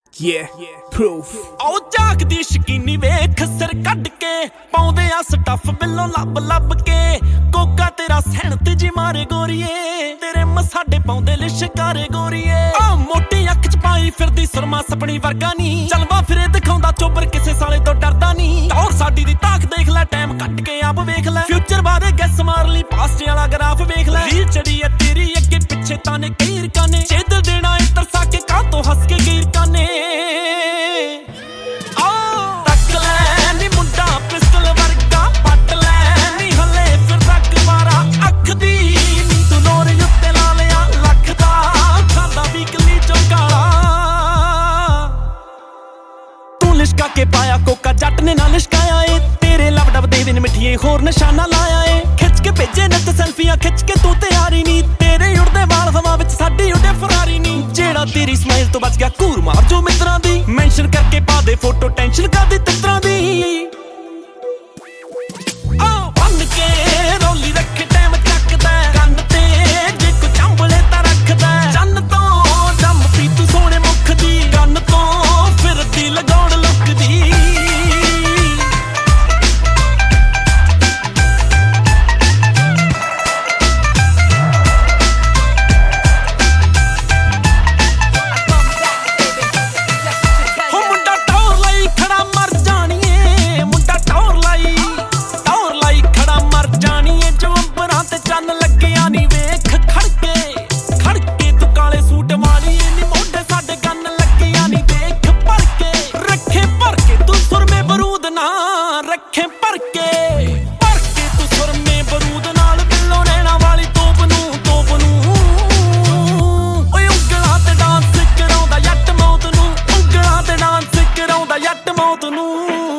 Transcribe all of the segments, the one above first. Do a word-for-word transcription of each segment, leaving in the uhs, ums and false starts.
Yeah, proof. ਆਓ ਝਾਕਦੀ ਸ਼ਕੀਨੀ ਵੇਖ ਸਿਰ ਕੱਢ ਕੇ ਪਾਉਂਦੇ ਆ ਸਟੱਫ ਬਿੱਲੋਂ ਲੱਭ ਲੱਭ ਕੇ ਕੋਕਾ ਤੇਰਾ ਸਹਿਣਤ ਜੀ ਮਾਰੇ ਗੋਰੀਏ ਤੇਰੇ ਮਸਾਡੇ ਪਾਉਂਦੇ ਲਿਸ਼ਕਾਰੇ ਗੋਰੀਏ ਆ ਮੋਟੀ ਅੱਖ ਚ ਪਾਈ ਫਿਰਦੀ ਸੁਰਮਾ ਸਪਣੀ ਵਰਗਾ ਨਹੀਂ ਚਲਵਾ ਫਿਰੇ ਦਿਖਾਉਂਦਾ ਚੋਬਰ ਕਿਸੇ ਸਾਲੇ ਤੋਂ ਡਰਦਾ ਨਹੀਂ ਔਰ ਸਾਡੀ ਦੀ ਤਾਕ ਦੇਖ ਲੈ ਟਾਈਮ ਕੱਟ ਕੇ ਆਪ ਵੇਖ ਲੈ ਫਿਊਚਰ ਬਾਰੇ ਗੈਸ ਮਾਰ ਲਈ ਪਾਸਟ ਵਾਲਾ ਗ੍ਰਾਫ ਵੇਖ ਲੈ ਰੀਲ ਚੜੀ ਐ ਤੇਰੀ ਅੱਗੇ ਪਿੱਛੇ ਤਾਨੇ ਕਈ ਰਕਾਨੇ ਛੇਦ ਦੇਣਾ ਏ ਤਰਸਾ ਕੇ ਕਾਹ ਤੋਂ ਹੱਸ ਕੇ ਗੀਰ ਕਾਨੇ ਲਿਸ਼ਕਾ ਕੇ ਪਾਇਆ ਕੋਕਾ ਜੱਟ ਨੇ ਨਾ ਲਿਸ਼ਕਾਇਆ ਏ ਤੇਰੇ ਲਵ ਡਬ ਦੇ ਦਿਨ ਮਿੱਠੀਏ ਹੋਰ ਨਿਸ਼ਾਨਾ ਲਾਇਆ ਏ ਖਿੱਚ ਕੇ ਭੇਜੇ ਨੱਤ ਸੈਲਫੀਆਂ ਖਿੱਚ ਕੇ ਤੂੰ ਤਿਆਰੀ ਨਹੀਂ ਤੇਰੇ ਉੜਦੇ ਵਾਲ ਹਵਾ ਵਿੱਚ ਸਾਡੀ ਉੱਡੇ ਫਰਾਰੀ ਨਹੀਂ ਜਿਹੜਾ ਤੇਰੀ ਸਮਾਈਲ ਤੋਂ ਬਚ ਗਿਆ ਘੂਰ ਮਾਰ ਜੋ ਮਿੱਤਰਾਂ ਦੀ ਮੈਂਸ਼ਨ ਕਰਕੇ ਪਾ ਦੇ ਫੋਟੋ ਟੈਨਸ਼ਨ ਕਰਦੀ ਤਿੱਤਰਾਂ ਦੀ ਆ ਬੰਨ ਕੇ ਰੋਲੀ ਰੱਖ ਟਾਈਮ ਚੱਕਦਾ ਕੰਨ ਤੇ ਜੇ ਕੋ ਚੰਬਲੇ ਤਾਂ ਰੱਖਦਾ ਚੰਨ ਤੋਂ ਜੰਮ ਪੀ ਤੂੰ ਸੋਹਣੇ ਮੁਖ ਦੀ ਕੰਨ ਤੋਂ ਫਿਰਦੀ ਲਗਾਉਣ ਰੱਖੇ ਭਰ ਕੇ ਭਰ ਕੇ ਤੂੰ ਸੁਰਮੇ ਬਰੂਦ ਨਾਲ ਬਿੱਲੋਂ ਨੈਣਾ ਵਾਲੀ ਤੋਪ ਨੂੰ ਤੋਪ ਨੂੰ ਓਏ ਉਂਗਲਾਂ ਤੇ ਡਾਂਸ ਕਰਾਉਂਦਾ ਜੱਟ ਮੌਤ ਨੂੰ ਉਂਗਲਾਂ ਤੇ ਡਾਂਸ ਕਰਾਉਂਦਾ ਜੱਟ ਮੌਤ ਨੂੰ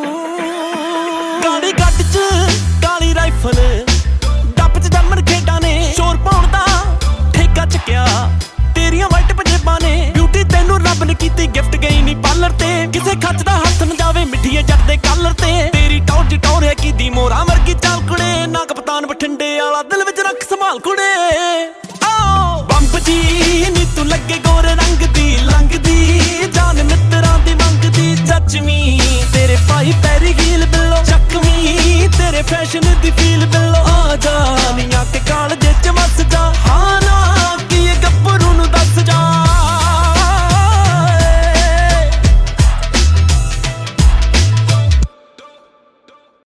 ਗਾੜੀ ਗੱਡ ਚ ਕਾਲੀ ਰਾਈਫਲ ਡੱਪ ਚ ਜੰਮਣ ਖੇਡਾਂ ਨੇ ਸ਼ੋਰ ਪਾਉਣ ਦਾ ਠੇਕਾ ਚੱਕਿਆ ਤੇਰੀਆਂ ਵਾਈਟ ਪੰਜੇਬਾਂ ਨੇ ਬਿਊਟੀ ਤੈਨੂੰ ਰੱਬ ਨੇ ਕੀਤੀ ਗਿਫਟ ਗਈ ਨਹੀਂ ਪਾਰਲਰ ਤੇ ਕਿਸੇ ਖੱਚ ਦਾ ਹੱਥ ਨਾ ਜਾਵੇ ਮਿੱਠੀਏ ਜੱਟ ਦੇ ਕਾਲਰ ਤੇ ਟੌਰ ਟੌਰ ਹੈ ਕੀ ਦੀ ਮੋਰਾ ਵਰਗੀ ਚਾਲ ਕੁੜੇ ਨਾ ਕਪਤਾਨ ਬਠਿੰਡੇ ਵਾਲਾ ਦਿਲ ਵਿੱਚ ਰੱਖ ਸੰਭਾਲ ਕੁੜੇ ਆਓ ਬੰਬ ਜੀ ਨੀ ਤੂੰ ਲੱਗੇ ਗੋਰੇ ਰੰਗ ਦੀ ਲੰਘਦੀ ਜਾਨ ਮਿੱਤਰਾਂ ਦੀ ਮੰਗਦੀ ਜੱਜਵੀਂ ਤੇਰੇ ਪਾਈ ਪੈਰੀ ਹੀਲ ਬਿੱਲੋ ਚੱਕਵੀਂ ਤੇਰੇ ਫੈਸ਼ਨ ਦੀ